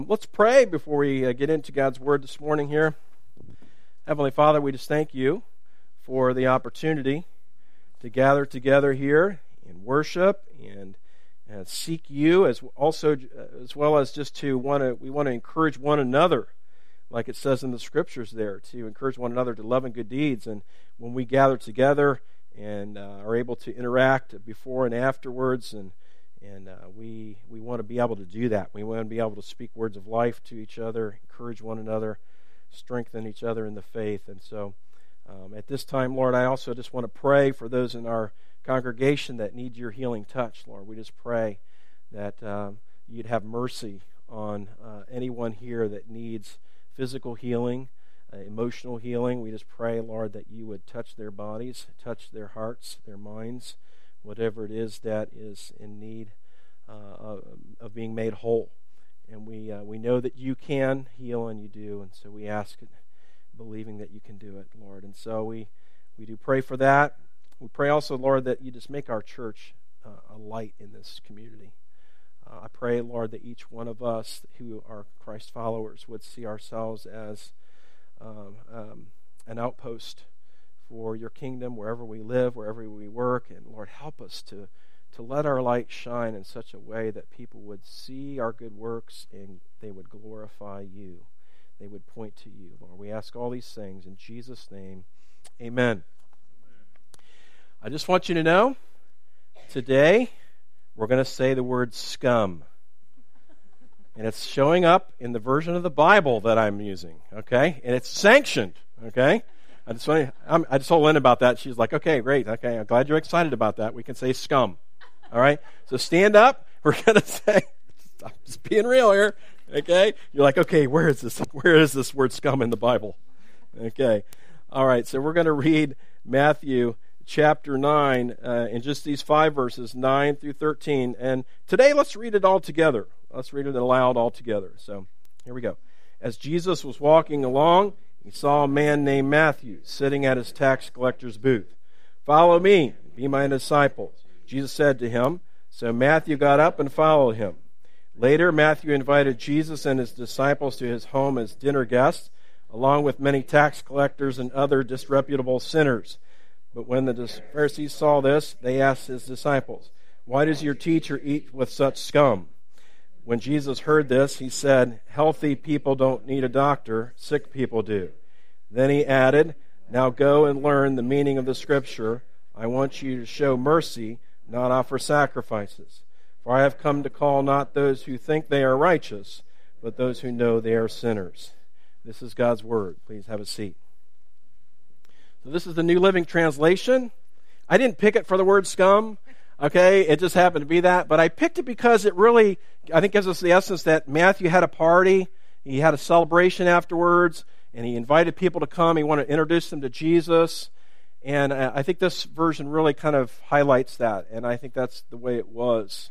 Let's pray before we get into God's Word this morning here. Heavenly Father, we just thank you for the opportunity to gather together here and worship and seek you, as well as just to we want to encourage one another, like it says in the Scriptures there, to encourage one another to love and good deeds. And when we gather together and are able to interact before and afterwards, and we want to be able to do that. We want to be able to speak words of life to each other, encourage one another, strengthen each other in the faith. And so at this time, Lord, I also just want to pray for those in our congregation that need your healing touch, Lord. We just pray that you'd have mercy on anyone here that needs physical healing, emotional healing. We just pray, Lord, that you would touch their bodies, touch their hearts, their minds, whatever it is that is in need of being made whole. And we know that you can heal, and you do, and so we ask it, believing that you can do it, Lord. And so we do pray for that. We pray also, Lord, that you just make our church a light in this community. I pray, Lord, that each one of us who are Christ followers would see ourselves as an outpost for your kingdom, wherever we live, wherever we work. And Lord, help us to let our light shine in such a way that people would see our good works and they would glorify you. They would point to you, Lord. We ask all these things in Jesus' name. Amen. I just want you to know, today we're going to say the word scum. And it's showing up in the version of the Bible that I'm using, okay? And it's sanctioned, okay? I just told Lynn about that. She's like, okay, great. Okay, I'm glad you're excited about that. We can say scum. All right? So stand up. We're going to say, I'm just being real here. Okay? You're like, okay, where is this word scum in the Bible? Okay. All right, so we're going to read Matthew chapter 9 in just these 5 verses, 9 through 13. And today, let's read it all together. Let's read it aloud all together. So here we go. As Jesus was walking along, he saw a man named Matthew sitting at his tax collector's booth. "Follow me, be my disciples," Jesus said to him. So Matthew got up and followed him. Later, Matthew invited Jesus and his disciples to his home as dinner guests, along with many tax collectors and other disreputable sinners. But when the Pharisees saw this, they asked his disciples, "Why does your teacher eat with such scum?" When Jesus heard this, he said, "Healthy people don't need a doctor, sick people do." Then he added, "Now go and learn the meaning of the Scripture. I want you to show mercy, not offer sacrifices. For I have come to call not those who think they are righteous, but those who know they are sinners." This is God's Word. Please have a seat. So this is the New Living Translation. I didn't pick it for the word scum. Okay, it just happened to be that. But I picked it because it really, I think, gives us the essence that Matthew had a party. He had a celebration afterwards, and he invited people to come. He wanted to introduce them to Jesus. And I think this version really kind of highlights that. And I think that's the way it was.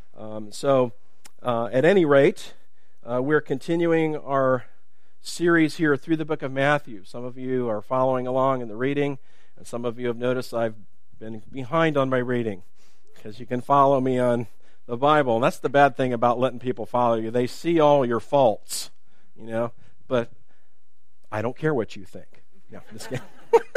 At any rate, we're continuing our series here through the book of Matthew. Some of you are following along in the reading, and some of you have noticed I've been behind on my reading, because you can follow me on the Bible. And that's the bad thing about letting people follow you. They see all your faults, but I don't care what you think. No, just kidding.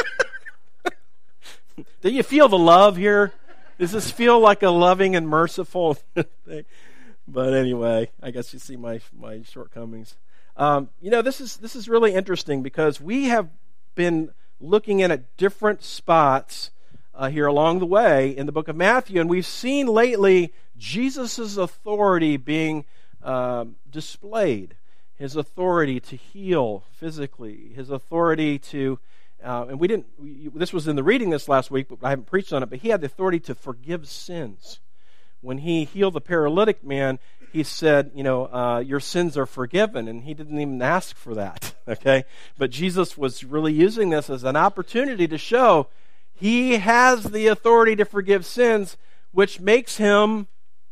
Do you feel the love here? Does this feel like a loving and merciful thing? But anyway, I guess you see my shortcomings. This is really interesting, because we have been looking in at different spots here along the way in the book of Matthew, and we've seen lately Jesus' authority being displayed. His authority to heal physically, his authority to, this was in the reading this last week, but I haven't preached on it, but he had the authority to forgive sins. When he healed the paralytic man, he said, your sins are forgiven, and he didn't even ask for that, okay? But Jesus was really using this as an opportunity to show he has the authority to forgive sins, which makes him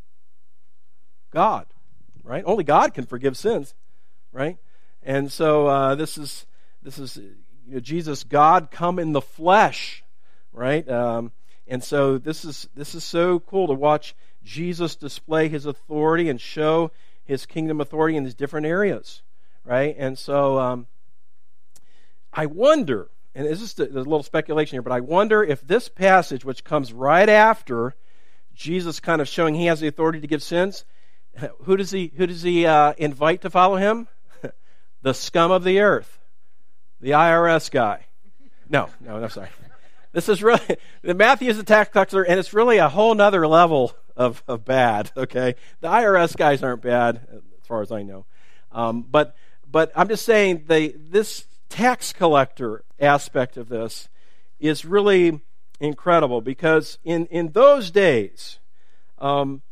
God, right? Only God can forgive sins, right? And so this is Jesus, God come in the flesh, right? And so this is so cool to watch Jesus display his authority and show his kingdom authority in these different areas, right? And so I wonder, and this is there's a little speculation here, but I wonder if this passage, which comes right after Jesus kind of showing he has the authority to give sins, who does he invite to follow him? The scum of the earth, the IRS guy. No, sorry. This is really, Matthew is a tax collector, and it's really a whole nother level of bad, okay? The IRS guys aren't bad, as far as I know. But I'm just saying, this tax collector aspect of this is really incredible, because in those days, when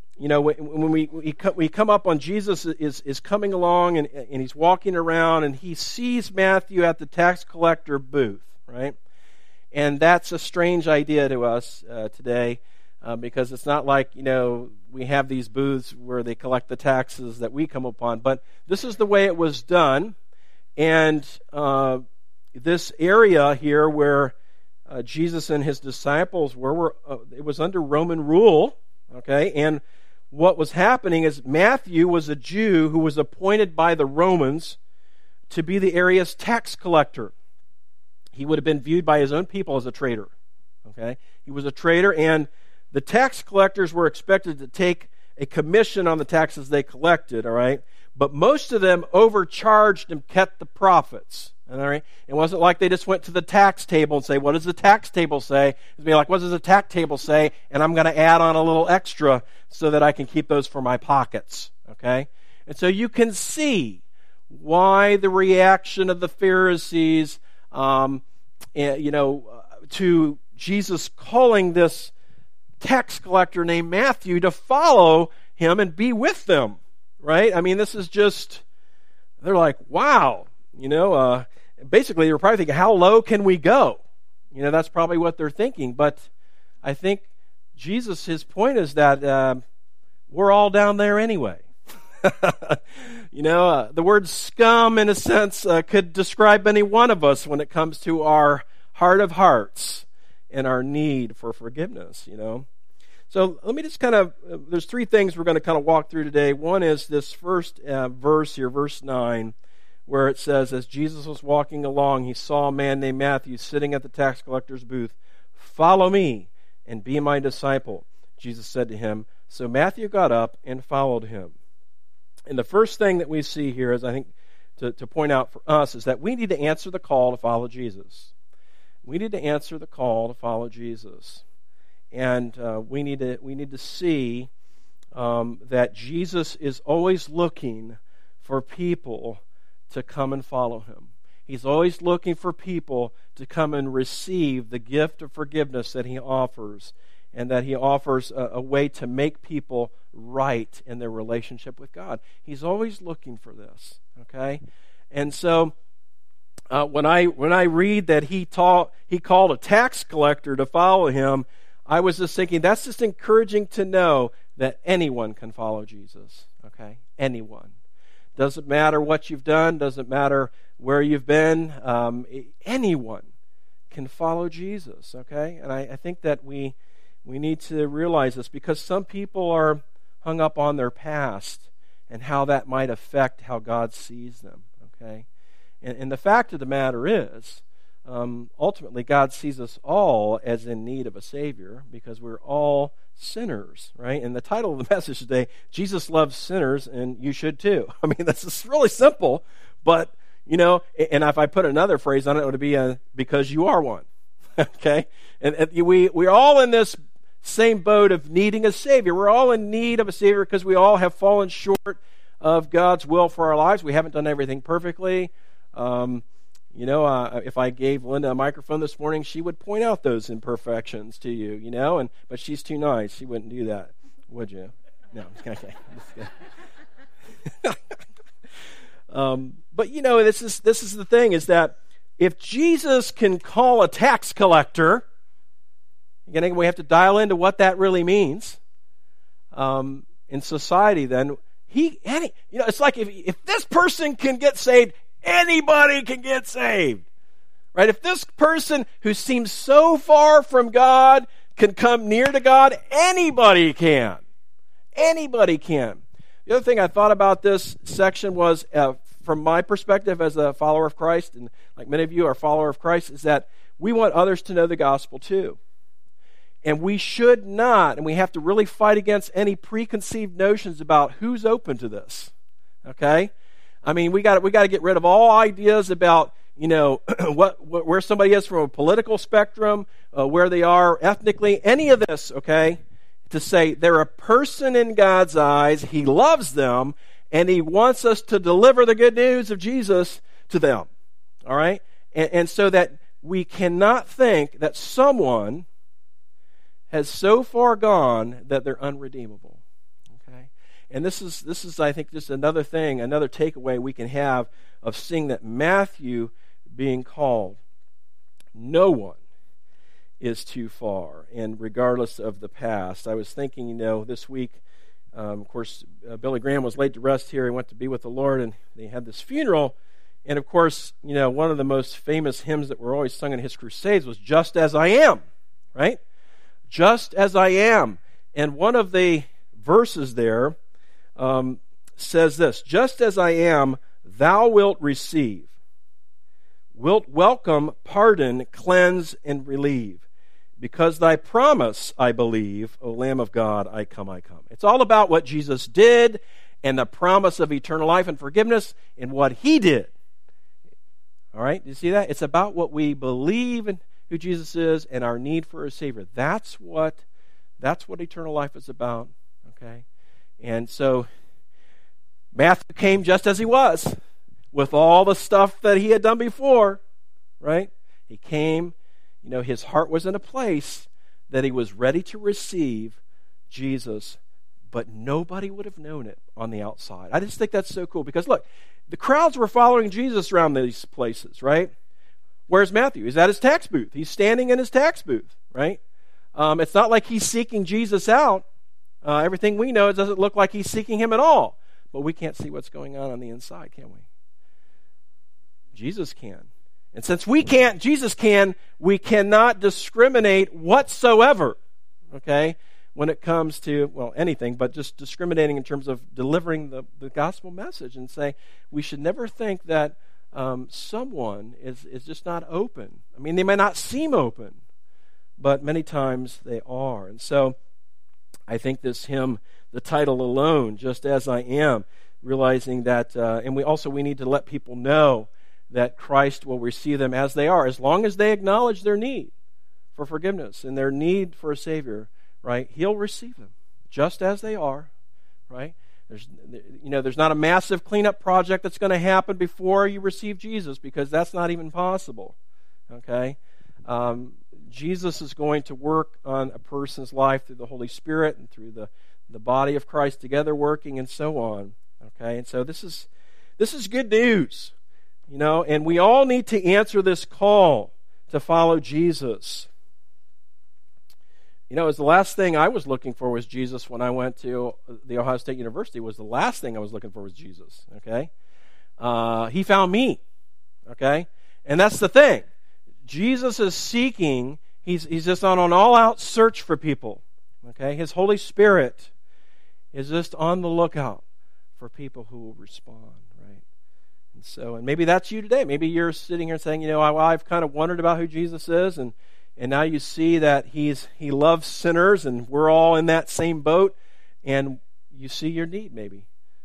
we come up on Jesus is coming along, and he's walking around, and he sees Matthew at the tax collector booth, right? And that's a strange idea to us today, because it's not like, we have these booths where they collect the taxes that we come upon. But this is the way it was done. And this area here where Jesus and his disciples were it was under Roman rule, okay? And what was happening is Matthew was a Jew who was appointed by the Romans to be the area's tax collector. He would have been viewed by his own people as a traitor. Okay? He was a traitor, and the tax collectors were expected to take a commission on the taxes they collected, all right? But most of them overcharged and kept the profits. All right? It wasn't like they just went to the tax table and say, what does the tax table say? It'd be like, what does the tax table say? And I'm going to add on a little extra so that I can keep those for my pockets. Okay? And so you can see why the reaction of the Pharisees to Jesus calling this tax collector named Matthew to follow him and be with them, right? I mean, this is just, they're like, wow, basically they're probably thinking, how low can we go? That's probably what they're thinking. But I think Jesus, his point is that we're all down there anyway. The word scum, in a sense, could describe any one of us when it comes to our heart of hearts and our need for forgiveness, So let me just there's three things we're going to kind of walk through today. One is this first verse here, verse 9, where it says, as Jesus was walking along, he saw a man named Matthew sitting at the tax collector's booth. Follow me and be my disciple, Jesus said to him. So Matthew got up and followed him. And the first thing that we see here is, I think, to point out for us, is that we need to answer the call to follow Jesus. We need to answer the call to follow Jesus. And we need to see that Jesus is always looking for people to come and follow him. He's always looking for people to come and receive the gift of forgiveness that he offers, and that he offers a way to make people right in their relationship with God. He's always looking for this, okay? And so when I read that he called a tax collector to follow him, I was just thinking, that's just encouraging to know that anyone can follow Jesus, okay? Anyone. Doesn't matter what you've done, doesn't matter where you've been, anyone can follow Jesus, okay? And I think that we need to realize this, because some people are hung up on their past and how that might affect how God sees them, okay? And the fact of the matter is, ultimately God sees us all as in need of a Savior, because we're all sinners, right? And the title of the message today, Jesus loves sinners, and you should too. I mean, that's just really simple, but, and if I put another phrase on it, it would be because you are one, okay? And we're all in this same boat of needing a Savior. We're all in need of a Savior because we all have fallen short of God's will for our lives. We haven't done everything perfectly. If I gave Linda a microphone this morning, she would point out those imperfections to you, but she's too nice. She wouldn't do that, would you? No, okay. But this is the thing, is that if Jesus can call a tax collector, again, we have to dial into what that really means in society. Then it's like if this person can get saved, anybody can get saved, right? If this person who seems so far from God can come near to God, anybody can. Anybody can. The other thing I thought about this section was, from my perspective as a follower of Christ, and like many of you are a follower of Christ, is that we want others to know the gospel too. And we should not, and we have to really fight against any preconceived notions about who's open to this. Okay? I mean, we got to get rid of all ideas about, where somebody is from a political spectrum, where they are ethnically, any of this, okay? To say they're a person in God's eyes, He loves them, and He wants us to deliver the good news of Jesus to them. All right? And so that we cannot think that someone has so far gone that they're unredeemable. Okay? And this is, I think, just another thing, another takeaway we can have of seeing that Matthew being called. No one is too far, and regardless of the past. I was thinking, this week, of course, Billy Graham was laid to rest here. He went to be with the Lord, and they had this funeral. And, of course, one of the most famous hymns that were always sung in his crusades was Just As I Am, right? Just as I am. And one of the verses there says this, just as I am, thou wilt receive, wilt welcome, pardon, cleanse, and relieve. Because thy promise I believe, O Lamb of God, I come, I come. It's all about what Jesus did and the promise of eternal life and forgiveness and what He did. All right, do you see that? It's about what we believe in who Jesus is and our need for a Savior. That's what eternal life is about. Okay? And so Matthew came just as he was, with all the stuff that he had done before, right? He came, his heart was in a place that he was ready to receive Jesus, but nobody would have known it on the outside. I just think that's so cool because, look, the crowds were following Jesus around these places, right? Where's Matthew? He's at his tax booth. He's standing in his tax booth, right? It's not like he's seeking Jesus out. Everything we know, it doesn't look like he's seeking him at all. But we can't see what's going on the inside, can we? Jesus can. And since we can't, Jesus can, we cannot discriminate whatsoever, okay, when it comes to, anything, but just discriminating in terms of delivering the gospel message and say we should never think that someone is just not open. I mean, they may not seem open, but many times they are. And so I think this hymn, the title alone, Just As I Am, realizing that, and we need to let people know that Christ will receive them as they are, as long as they acknowledge their need for forgiveness and their need for a Savior, right? He'll receive them just as they are, right? There's not a massive cleanup project that's going to happen before you receive Jesus, because that's not even possible, okay? Jesus is going to work on a person's life through the Holy Spirit and through the body of Christ together working and so on, okay? And so this is good news, and we all need to answer this call to follow Jesus. It was the last thing I was looking for was Jesus when I went to the Ohio State University. Was the last thing I was looking for was Jesus, okay? He found me, okay? And that's the thing. Jesus is seeking, he's just on an all-out search for people, okay? His Holy Spirit is just on the lookout for people who will respond, right? And maybe that's you today. Maybe you're sitting here saying, I've kind of wondered about who Jesus is, and now you see that he loves sinners, and we're all in that same boat, and you see your need maybe.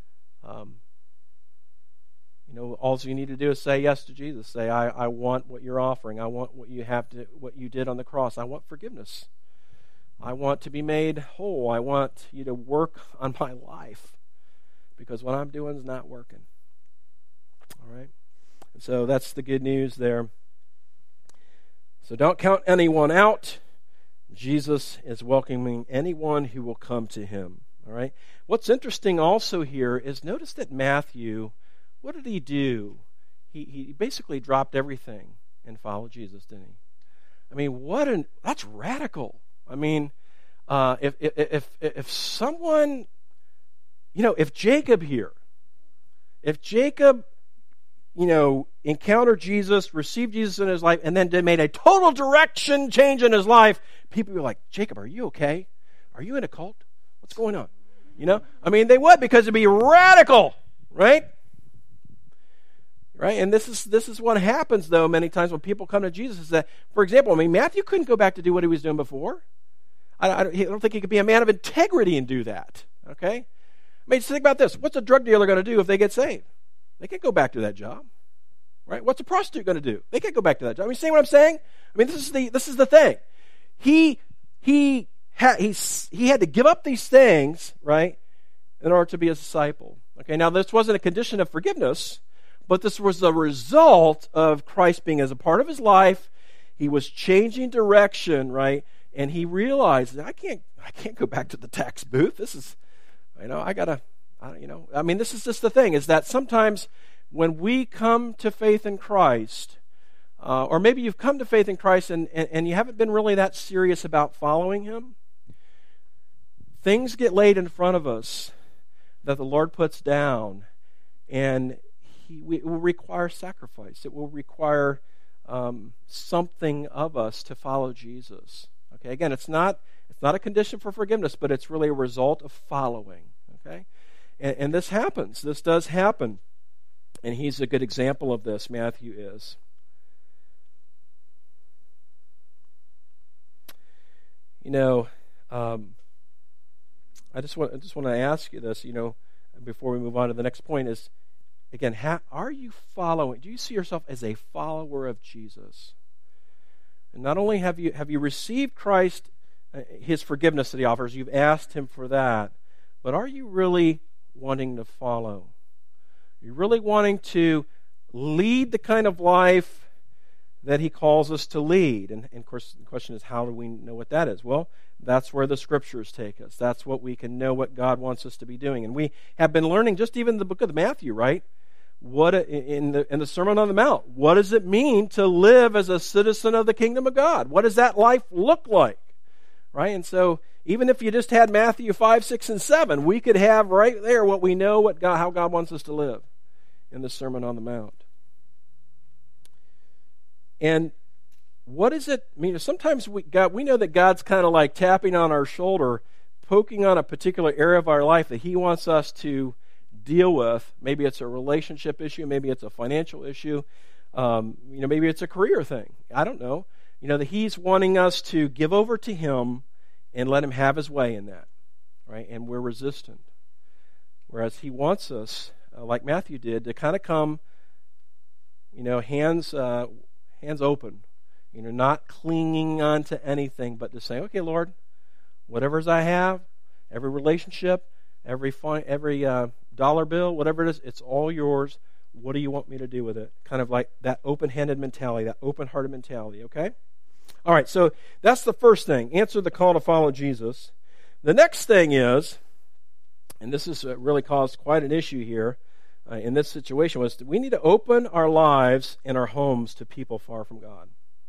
All you need to do is say yes to Jesus. Say, I want what you're offering. I want what you did on the cross. I want forgiveness. I want to be made whole. I want you to work on my life, because what I'm doing is not working. All right? And so that's the good news there. So don't count anyone out. Jesus is welcoming anyone who will come to him. All right? What's interesting also here is notice that Matthew, what did he do? He basically dropped everything and followed Jesus, didn't he? I mean, that's radical. I mean, if someone, if Jacob encountered Jesus, received Jesus in his life, and then made a total direction change in his life, people were like, Jacob, are you okay? Are you in a cult? What's going on? I mean, they would, because it'd be radical, right? Right? And this is what happens, though, many times when people come to Jesus, is that, for example, I mean, Matthew couldn't go back to do what he was doing before. I don't think he could be a man of integrity and do that, okay? I mean, just think about this. What's a drug dealer going to do if they get saved? They can't go back to that job, right? What's a prostitute going to do? They can't go back to that job. I mean, see what I'm saying? I mean, this is the thing. He had to give up these things, right, in order to be a disciple. Okay, now this wasn't a condition of forgiveness, but this was the result of Christ being as a part of his life. He was changing direction, right? And he realized that I can't go back to the tax booth. This is, I mean, this is just the thing, is that sometimes when we come to faith in Christ, or maybe you've come to faith in Christ and you haven't been really that serious about following him, things get laid in front of us that the Lord puts down, and it will require sacrifice. It will require something of us to follow Jesus. Okay, again, it's not a condition for forgiveness, but it's really a result of following. Okay, and this happens. This does happen, and he's a good example of this. Matthew is. I just want to ask you this. Before we move on to the next point, is again, are you following? Do you see yourself as a follower of Jesus? And not only have you received Christ, his forgiveness that he offers, you've asked him for that, but are you really wanting to follow? Are you really wanting to lead the kind of life that he calls us to lead? And of course, the question is, how do we know what that is? Well, that's where the Scriptures take us. That's what we can know what God wants us to be doing. And we have been learning, just even in the book of Matthew, right? What in the Sermon on the Mount, what does it mean to live as a citizen of the kingdom of God? What does that life look like? Right? And so even if you just had Matthew 5, 6, and 7, we could have right there what we know how God wants us to live in the Sermon on the Mount. And what is it? I mean, sometimes we know that God's kind of like tapping on our shoulder, poking on a particular area of our life that he wants us to deal with. Maybe it's a relationship issue, maybe it's a financial issue, maybe it's a career thing. I don't know. That he's wanting us to give over to him and let him have his way in that, right? And we're resistant. Whereas he wants us, like Matthew did, to kind of come, hands open, not clinging on to anything, but to say, okay, Lord, whatever I have, every relationship, every dollar bill, whatever it is, it's all yours. What do you want me to do with it? Kind of like that open-handed mentality, that open-hearted mentality, okay? All right, so that's the first thing. Answer the call to follow Jesus. The next thing is, and this has really caused quite an issue here in this situation, was we need to open our lives and our homes to people far from God.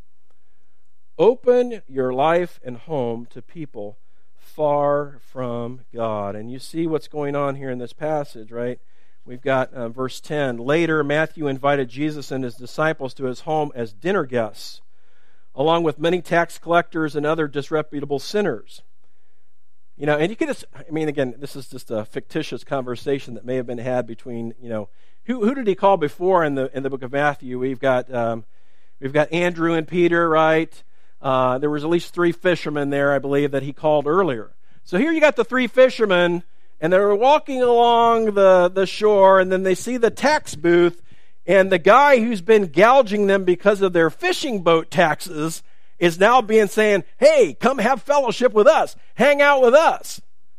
Open your life and home to people far from God. And you see what's going on here in this passage, right? We've got verse 10. Later, Matthew invited Jesus and his disciples to his home as dinner guests, along with many tax collectors and other disreputable sinners. And you can just, again, this is just a fictitious conversation that may have been had between, who did he call before in the book of Matthew? We've got Andrew and Peter, right? There was at least 3 fishermen there, I believe, that he called earlier. So here you got the 3 fishermen, and they're walking along the shore, and then they see the tax booth, and the guy who's been gouging them because of their fishing boat taxes is now saying, hey, come have fellowship with us. Hang out with us.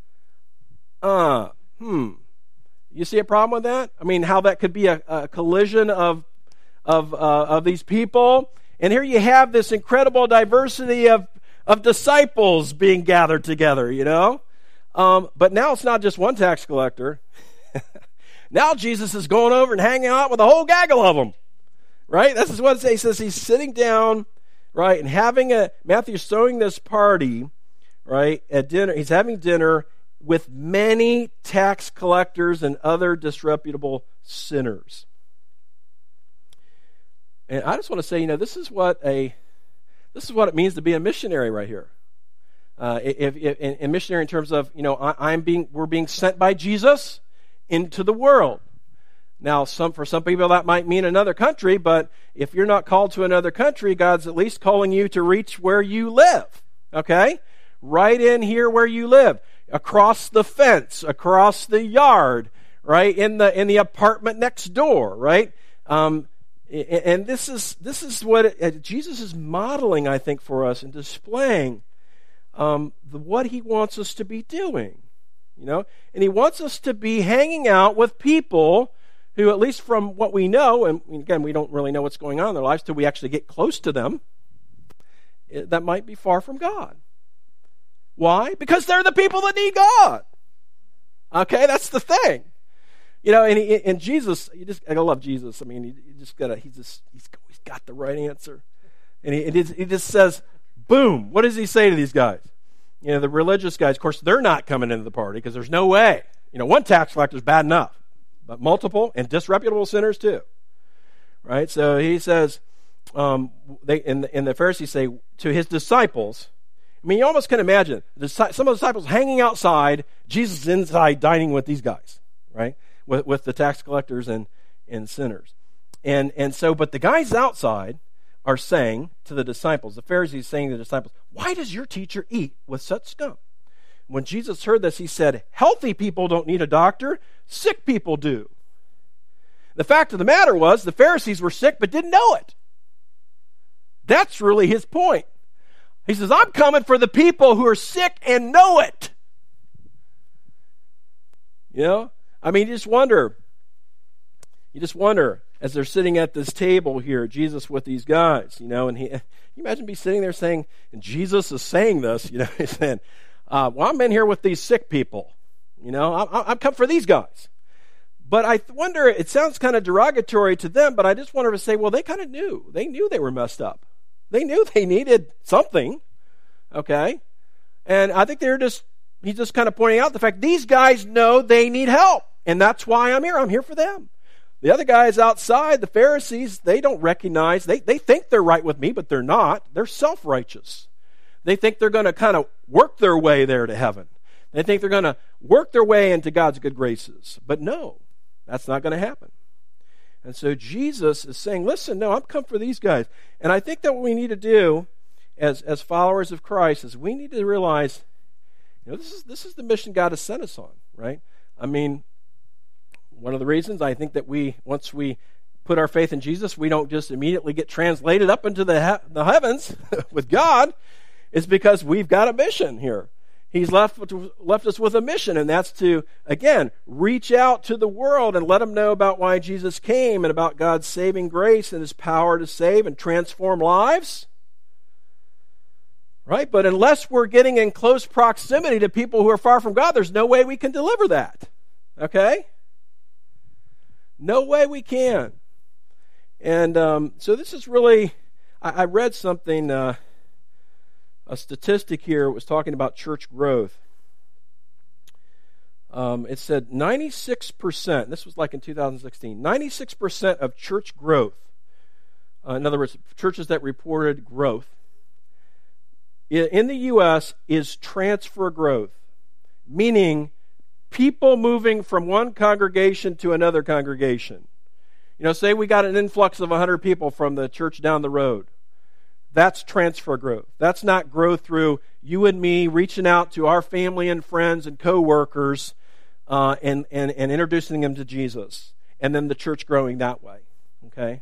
You see a problem with that? How that could be a collision of these people. And here you have this incredible diversity of disciples being gathered together, But now it's not just one tax collector. Now Jesus is going over and hanging out with a whole gaggle of them, right? This is what it says. He's sitting down, right, and Matthew's throwing this party, right, at dinner. He's having dinner with many tax collectors and other disreputable sinners. And I just want to say, this is what it means to be a missionary right here. In missionary, in terms of, we're being sent by Jesus into the world. Now, for some people that might mean another country, but if you're not called to another country, God's at least calling you to reach where you live. Okay? Right in here where you live, across the fence, across the yard, right, in the apartment next door, right? And this is what Jesus is modeling, I think, for us and displaying what he wants us to be doing, and he wants us to be hanging out with people who, at least from what we know, and again, we don't really know what's going on in their lives till we actually get close to them, that might be far from God. Why? Because they're the people that need God. Okay, that's the thing. And Jesus, I love Jesus. I mean, he's got the right answer. And he just says, boom, what does he say to these guys? The religious guys, of course, they're not coming into the party because there's no way. One tax collector is bad enough, but multiple and disreputable sinners too. Right? So he says, and the Pharisees say to his disciples, I mean, you almost can imagine some of the disciples hanging outside, Jesus is inside dining with these guys, right? With the tax collectors and sinners. And so, but the guys outside are saying to the disciples, the Pharisees saying to the disciples, why does your teacher eat with such scum? When Jesus heard this, he said, healthy people don't need a doctor, sick people do. The fact of the matter was, the Pharisees were sick but didn't know it. That's really his point. He says, I'm coming for the people who are sick and know it. I mean, you just wonder as they're sitting at this table here, Jesus with these guys, and you imagine me sitting there saying, and Jesus is saying this, he's saying, well, I'm in here with these sick people, I'm come for these guys. But I wonder, it sounds kind of derogatory to them, but I just wonder to say, well, they kind of knew. They knew they were messed up. They knew they needed something, okay? And I think he's just kind of pointing out the fact these guys know they need help, and that's why I'm here. I'm here for them. The other guys outside, the Pharisees, they don't recognize, they think they're right with me, but they're not. They're self-righteous. They think they're going to kind of work their way there to heaven. They think they're going to work their way into God's good graces. But no, that's not going to happen. And so Jesus is saying, listen, no, I'm come for these guys. And I think that what we need to do as followers of Christ is we need to realize, this is the mission God has sent us on, right? I mean, one of the reasons I think that once we put our faith in Jesus, we don't just immediately get translated up into the heavens with God, is because we've got a mission here. He's left us with a mission, and that's to, again, reach out to the world and let them know about why Jesus came and about God's saving grace and his power to save and transform lives. Right? But unless we're getting in close proximity to people who are far from God, there's no way we can deliver that. Okay? No way we can. And so this is really, I read something, a statistic here was talking about church growth. It said 96%, this was like in 2016, 96% of church growth, in other words, churches that reported growth, in the U.S. is transfer growth, meaning people moving from one congregation to another congregation. Say we got an influx of 100 people from the church down the road. That's transfer growth. That's not growth through you and me reaching out to our family and friends and co-workers and introducing them to Jesus, and then the church growing that way. Okay?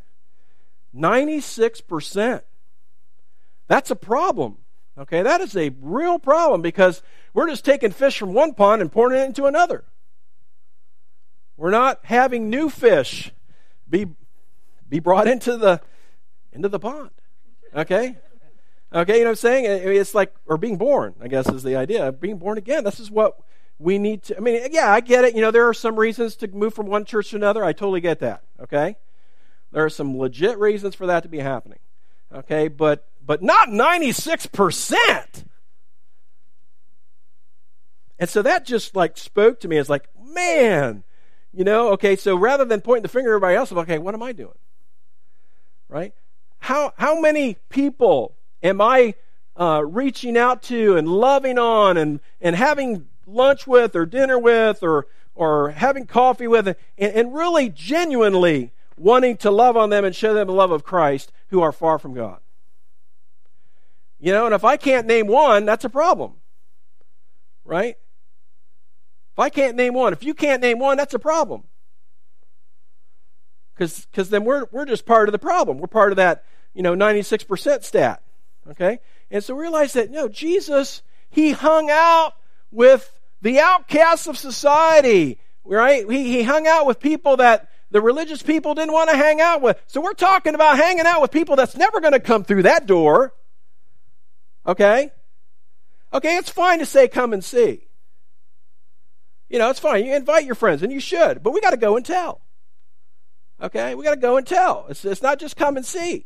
96%. That's a problem. Okay, that is a real problem because we're just taking fish from one pond and pouring it into another. We're not having new fish be brought into the pond. Okay? Okay, you know what I'm saying? It's like, or being born, I guess is the idea. Being born again. This is what we need to, I get it. There are some reasons to move from one church to another. I totally get that. Okay? There are some legit reasons for that to be happening. Okay? But not 96%. And so that just spoke to me as man, okay, so rather than pointing the finger at everybody else, I'm okay, what am I doing? Right? How many people am I reaching out to and loving on and having lunch with or dinner with or having coffee with and really genuinely wanting to love on them and show them the love of Christ who are far from God. And if I can't name one, that's a problem. Right? If I can't name one, if you can't name one, that's a problem. Because then we're just part of the problem. We're part of that, 96% stat. Okay? And so realize that, Jesus, he hung out with the outcasts of society. Right? He hung out with people that the religious people didn't want to hang out with. So we're talking about hanging out with people that's never going to come through that door. Okay? Okay, it's fine to say come and see. It's fine. You invite your friends, and you should. But we got to go and tell. Okay? We got to go and tell. It's not just come and see.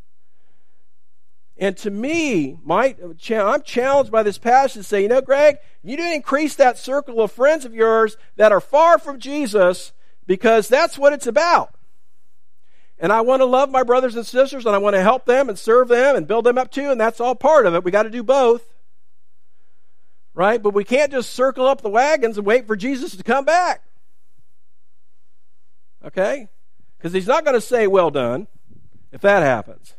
And to me, I'm challenged by this passage to say, Greg, you need to increase that circle of friends of yours that are far from Jesus, because that's what it's about. And I want to love my brothers and sisters, and I want to help them and serve them and build them up too, and that's all part of it. We got to do both. Right? But we can't just circle up the wagons and wait for Jesus to come back. Okay? Because he's not going to say, well done, if that happens.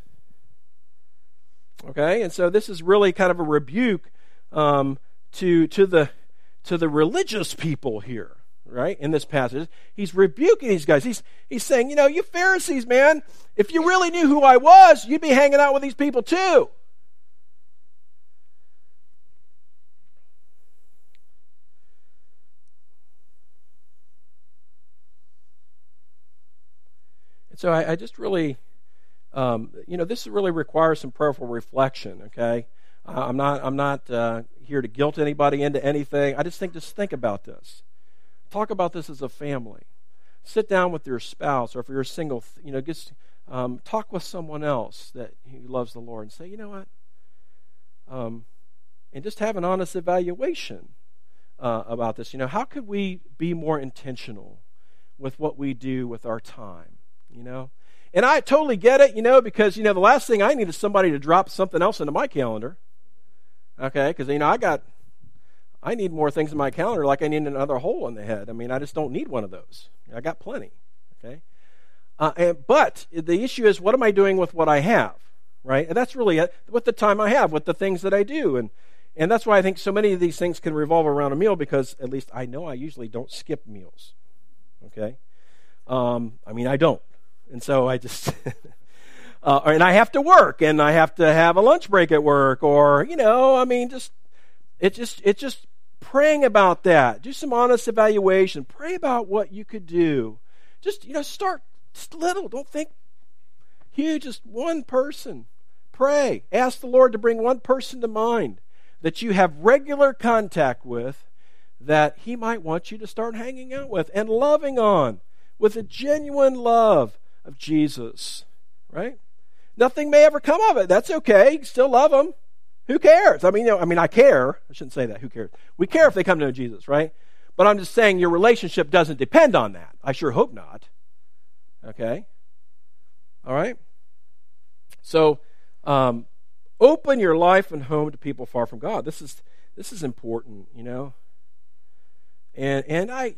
Okay? And so this is really kind of a rebuke to the religious people here. Right, in this passage, he's rebuking these guys. He's saying, you Pharisees, man, if you really knew who I was, you'd be hanging out with these people too. And so I just really, this really requires some prayerful reflection. Okay, I'm not here to guilt anybody into anything. I just think about this. Talk about this as a family. Sit down with your spouse, or if you're single, just talk with someone else that loves the Lord and say, you know what? And just have an honest evaluation about this. How could we be more intentional with what we do with our time? And I totally get it, because the last thing I need is somebody to drop something else into my calendar. Okay, because I need more things in my calendar like I need another hole in the head. I just don't need one of those. I got plenty. Okay? But the issue is, what am I doing with what I have? Right? And that's really it, with the time I have, with the things that I do. And that's why I think so many of these things can revolve around a meal, because at least I know I usually don't skip meals. Okay? I don't. And so I just... and I have to work, and I have to have a lunch break at work, or, It's just praying about that. Do some honest evaluation. Pray about what you could do. Just, start little. Don't think huge. Just one person. Pray. Ask the Lord to bring one person to mind that you have regular contact with, that he might want you to start hanging out with and loving on with a genuine love of Jesus. Right? Nothing may ever come of it. That's okay. You can still love them. Who cares? I care. I shouldn't say that. Who cares? We care if they come to know Jesus, right? But I'm just saying your relationship doesn't depend on that. I sure hope not. Okay? All right? So, open your life and home to people far from God. This is important, And I,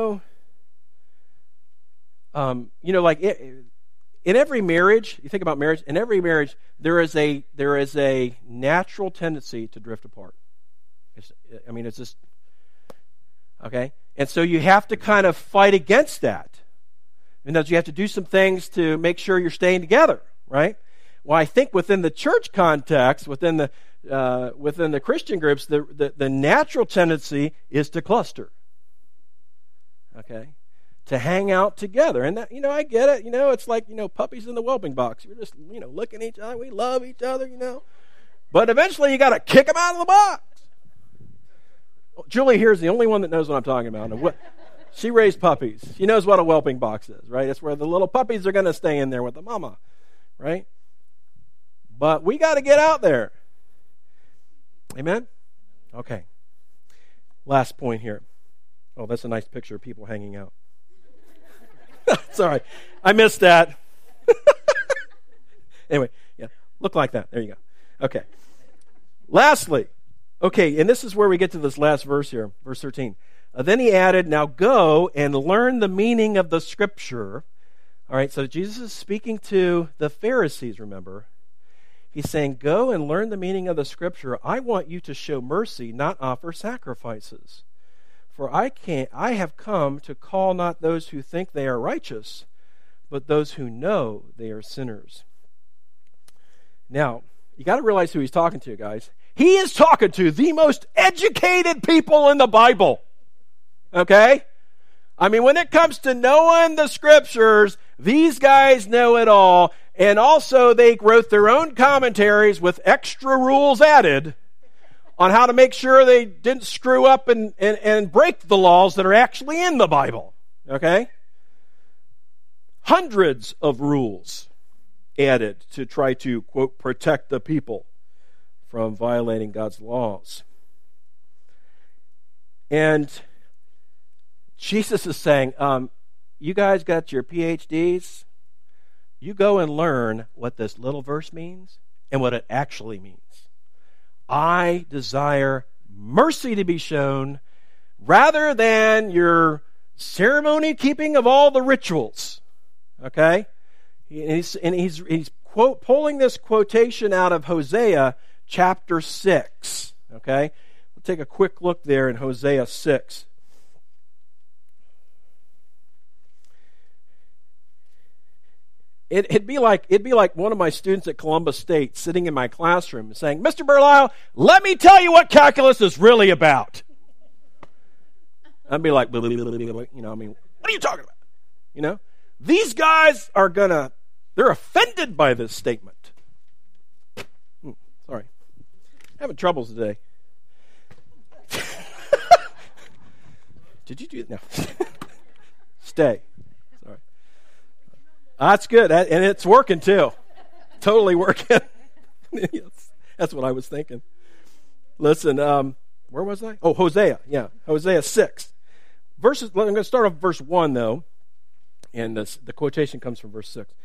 in every marriage, you think about marriage, in every marriage, there is a natural tendency to drift apart. It's just, okay? And so you have to kind of fight against that. And you have to do some things to make sure you're staying together, right? Well, I think within the church context, within the Christian groups, the natural tendency is to cluster. Okay? To hang out together. And that, I get it. It's like, puppies in the whelping box. You're just, looking at each other. We love each other, But eventually you got to kick them out of the box. Well, Julie here is the only one that knows what I'm talking about. And she raised puppies. She knows what a whelping box is, right? It's where the little puppies are going to stay in there with the mama, right? But we got to get out there. Amen? Okay. Last point here. Oh, that's a nice picture of people hanging out. Sorry, I missed that. Anyway, yeah, look like that. There you go. Okay. Lastly, okay, and this is where we get to this last verse here, verse 13. Then he added, now go and learn the meaning of the Scripture. All right, so Jesus is speaking to the Pharisees, remember. He's saying, go and learn the meaning of the Scripture. I want you to show mercy, not offer sacrifices. For I have come to call not those who think they are righteous, but those who know they are sinners. Now, you got to realize who he's talking to, guys. He is talking to the most educated people in the Bible. Okay? I mean, when it comes to knowing the Scriptures, these guys know it all. And also, they wrote their own commentaries with extra rules added on how to make sure they didn't screw up and break the laws that are actually in the Bible. Okay? Hundreds of rules added to try to, quote, protect the people from violating God's laws. And Jesus is saying, you guys got your PhDs? You go and learn what this little verse means and what it actually means. I desire mercy to be shown rather than your ceremony keeping of all the rituals. Okay? He's pulling this quotation out of Hosea chapter 6. Okay? We'll take a quick look there in Hosea 6. It'd be like one of my students at Columbus State sitting in my classroom saying, Mr. Berlisle, let me tell you what calculus is really about. I'd be like, what are you talking about? You know, these guys are they're offended by this statement. Sorry. Having troubles today. Did you do it? No. Stay. Sorry. That's good. And it's working too. Totally working. Yes, that's what I was thinking. Listen, where was I? Oh, Hosea. Yeah, Hosea 6. I'm going to start off verse 1, though. And the quotation comes from verse 6.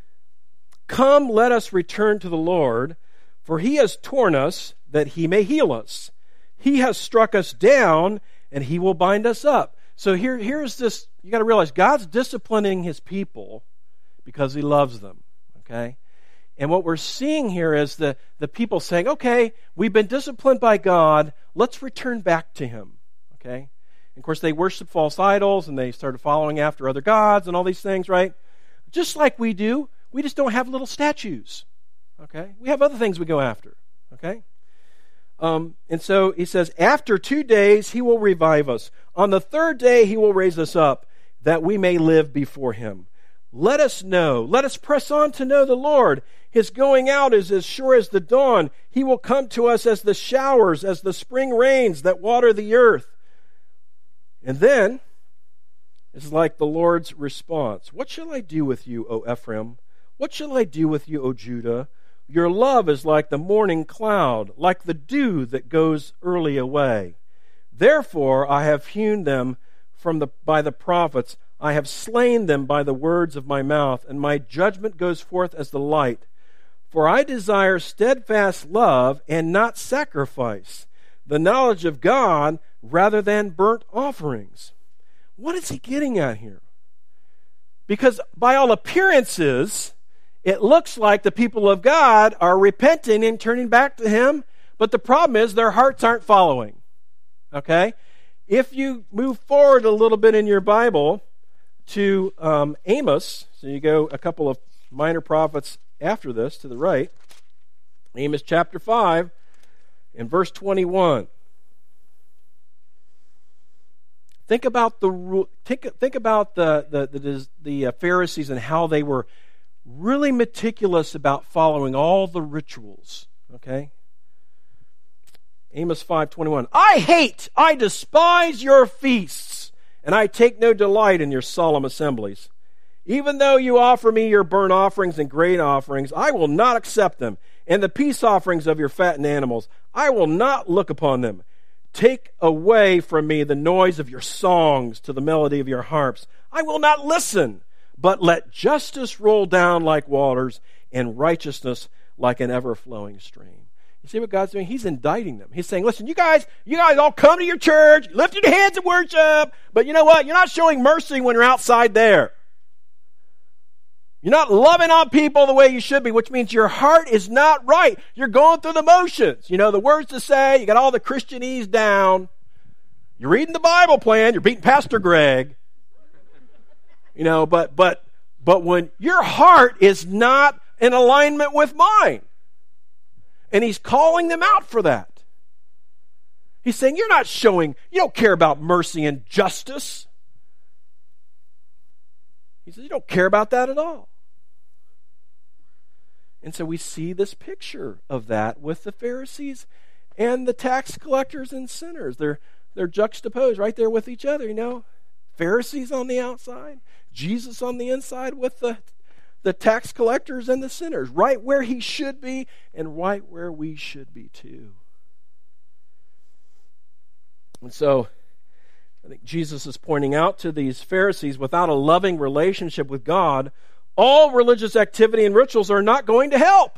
Come, let us return to the Lord, for he has torn us that he may heal us. He has struck us down, and he will bind us up. So here's this, you got to realize, God's disciplining his people because he loves them, okay? And what we're seeing here is the people saying, okay, we've been disciplined by God, let's return back to him, okay? And of course, they worship false idols, and they started following after other gods and all these things, right? Just like we do, we just don't have little statues, okay? We have other things we go after, okay? And so he says, after 2 days he will revive us. On the third day he will raise us up, that we may live before him. Let us press on to know the Lord. His going out is as sure as the dawn. He will come to us as the showers, as the spring rains that water the earth. And then, it's like the Lord's response. What shall I do with you, O Ephraim? What shall I do with you, O Judah? Your love is like the morning cloud, like the dew that goes early away. Therefore I have hewn them by the prophets. I have slain them by the words of my mouth, and my judgment goes forth as the light. For I desire steadfast love and not sacrifice, the knowledge of God rather than burnt offerings. What is he getting at here? Because by all appearances, it looks like the people of God are repenting and turning back to him, but the problem is their hearts aren't following. Okay? If you move forward a little bit in your Bible to Amos, so you go a couple of minor prophets after this to the right, Amos chapter 5 and verse 21. Think about the Pharisees and how they were really meticulous about following all the rituals. Okay? Amos 5:21. I despise your feasts, and I take no delight in your solemn assemblies. Even though you offer me your burnt offerings and grain offerings, I will not accept them. And the peace offerings of your fattened animals, I will not look upon them. Take away from me the noise of your songs to the melody of your harps. I will not listen, but let justice roll down like waters and righteousness like an ever-flowing stream. You see what God's doing? He's indicting them. He's saying, listen, you guys all come to your church, lift your hands and worship, but you know what? You're not showing mercy when you're outside there. You're not loving on people the way you should be, which means your heart is not right. You're going through the motions. You know the words to say, you got all the Christianese down. You're reading the Bible plan, you're beating Pastor Greg. You know, but when your heart is not in alignment with mine, and he's calling them out for that. He's saying, you don't care about mercy and justice. He says, you don't care about that at all. And so we see this picture of that with the Pharisees and the tax collectors and sinners. They're juxtaposed right there with each other, you know. Pharisees on the outside, Jesus on the inside with the tax collectors and the sinners, right where he should be and right where we should be too. And so I think Jesus is pointing out to these Pharisees, without a loving relationship with God, all religious activity and rituals are not going to help.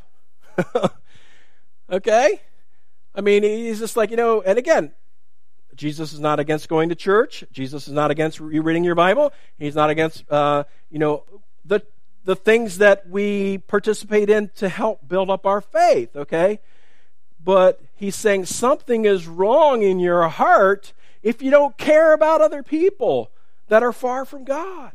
Okay? I mean, he's just like, and again, Jesus is not against going to church. Jesus is not against you reading your Bible. He's not against, the things that we participate in to help build up our faith, okay? But he's saying something is wrong in your heart if you don't care about other people that are far from God.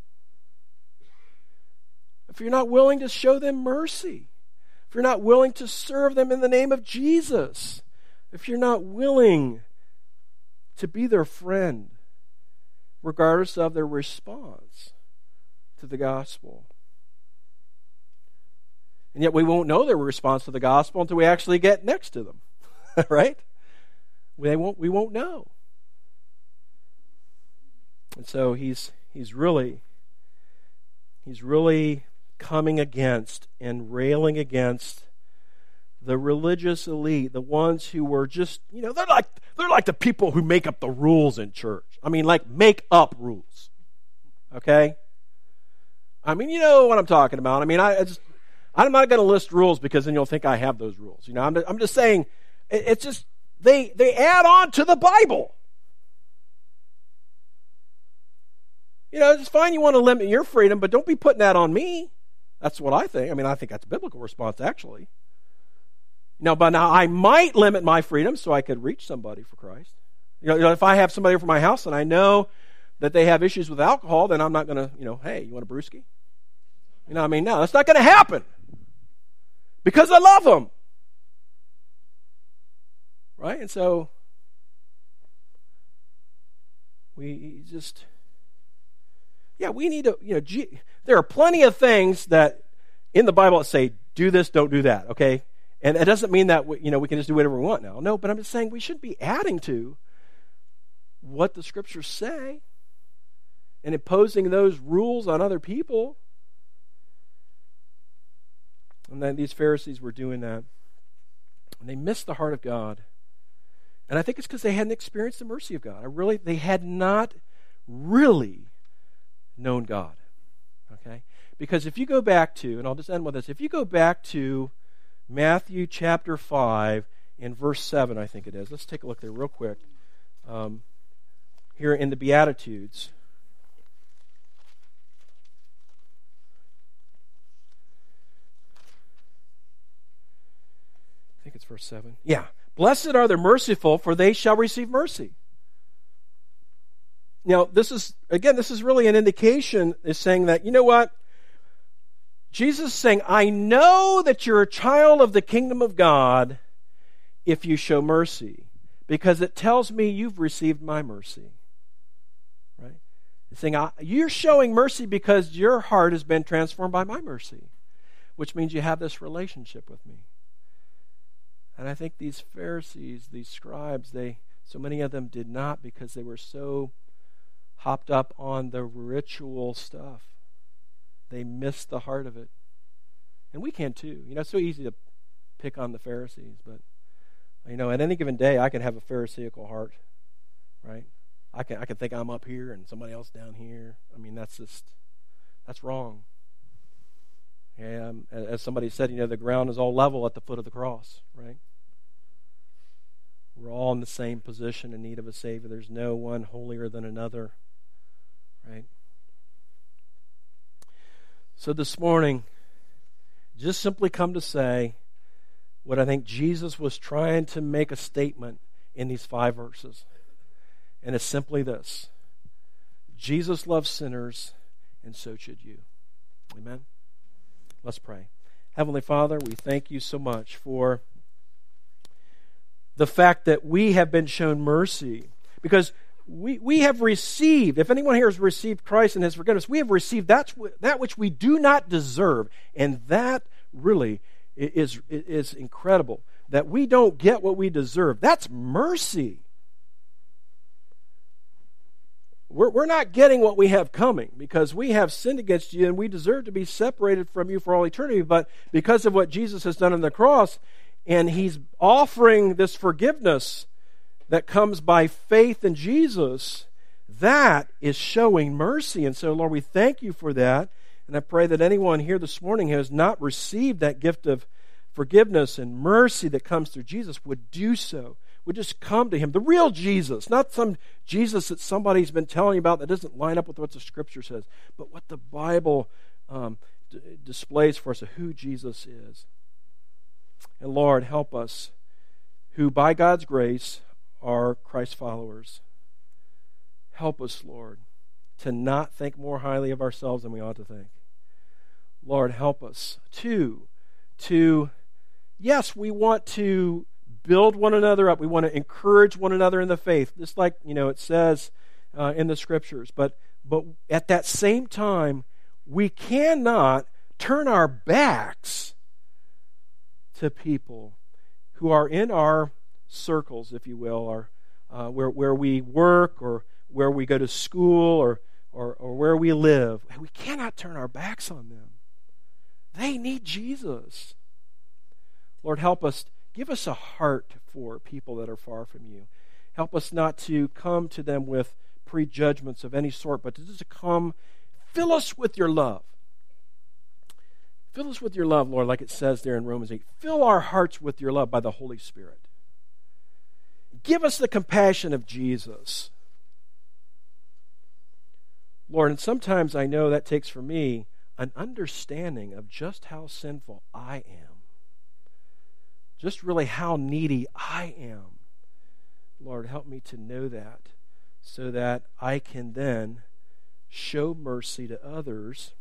If you're not willing to show them mercy, if you're not willing to serve them in the name of Jesus, if you're not willing to be their friend, regardless of their response to the gospel. And yet we won't know their response to the gospel until we actually get next to them, right? We won't know. And so he's really coming against and railing against the religious elite, the ones who were just, they're like the people who make up the rules in church. I mean, like make up rules. Okay? I mean, you know what I'm talking about. I mean, I'm not going to list rules because then you'll think I have those rules. I'm just saying, it's just, they add on to the Bible. It's fine you want to limit your freedom, but don't be putting that on me. That's what I think. I mean, I think that's a biblical response, actually. But I might limit my freedom so I could reach somebody for Christ. If I have somebody over my house and I know that they have issues with alcohol, then I'm not going to, hey, you want a brewski? No, that's not going to happen. Because I love them. Right? And so, we need to, there are plenty of things that in the Bible that say, do this, don't do that, okay? And it doesn't mean that, we can just do whatever we want now. No, but I'm just saying we should be adding to what the Scriptures say and imposing those rules on other people. And then these Pharisees were doing that. And they missed the heart of God. And I think it's because they hadn't experienced the mercy of God. They had not really known God. Okay? Because if you go back to, and I'll just end with this, if you go back to Matthew chapter 5 in verse 7, I think it is. Let's take a look there real quick. Here in the Beatitudes. I think it's verse 7. Yeah. Blessed are the merciful, for they shall receive mercy. This is really an indication, is saying that, you know what? Jesus is saying, I know that you're a child of the kingdom of God if you show mercy, because it tells me you've received my mercy. Right? It's saying, you're showing mercy because your heart has been transformed by my mercy, which means you have this relationship with me. And I think these Pharisees, these scribes, so many of them did not, because they were so hopped up on the ritual stuff. They missed the heart of it. And we can too. It's so easy to pick on the Pharisees, but at any given day I can have a Pharisaical heart, right? I can think I'm up here and somebody else down here. That's wrong. Yeah, as somebody said, the ground is all level at the foot of the cross, right? We're all in the same position in need of a Savior. There's no one holier than another, right? So this morning, just simply come to say what I think Jesus was trying to make a statement in these 5 verses. And it's simply this: Jesus loves sinners, and so should you. Amen? Let's pray. Heavenly Father, we thank you so much for the fact that we have been shown mercy, because we have received, if anyone here has received Christ and his forgiveness, we have received that which we do not deserve, and that really is incredible, that we don't get what we deserve. That's mercy. We're not getting what we have coming because we have sinned against you and we deserve to be separated from you for all eternity. But because of what Jesus has done on the cross, and he's offering this forgiveness that comes by faith in Jesus, that is showing mercy. And so, Lord, we thank you for that. And I pray that anyone here this morning who has not received that gift of forgiveness and mercy that comes through Jesus would do so. Would just come to him, the real Jesus, not some Jesus that somebody's been telling you about that doesn't line up with what the Scripture says, but what the Bible displays for us of who Jesus is. And Lord, help us who by God's grace are Christ followers. Help us, Lord, to not think more highly of ourselves than we ought to think. Lord, help us to yes, we want to build one another up. We want to encourage one another in the faith, just like it says in the Scriptures. But at that same time, we cannot turn our backs to people who are in our circles, if you will, or where we work, or where we go to school, or where we live. We cannot turn our backs on them. They need Jesus. Lord, help us. Give us a heart for people that are far from you. Help us not to come to them with prejudgments of any sort, but to just come, fill us with your love. Fill us with your love, Lord, like it says there in Romans 8. Fill our hearts with your love by the Holy Spirit. Give us the compassion of Jesus. Lord, and sometimes I know that takes for me an understanding of just how sinful I am. Just really how needy I am. Lord, help me to know that so that I can then show mercy to others.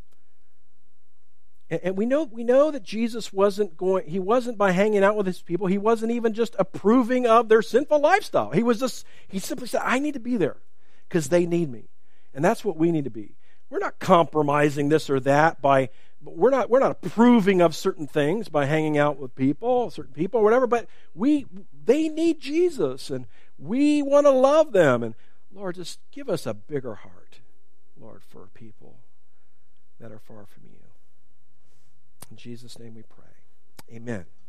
And we know that Jesus wasn't by hanging out with his people, he wasn't even just approving of their sinful lifestyle. He simply said, I need to be there because they need me. And that's what we need to be. We're not compromising this or that we're not approving of certain things by hanging out with certain people, or whatever, but they need Jesus, and we want to love them. And Lord, just give us a bigger heart, Lord, for people that are far from you. In Jesus' name we pray. Amen.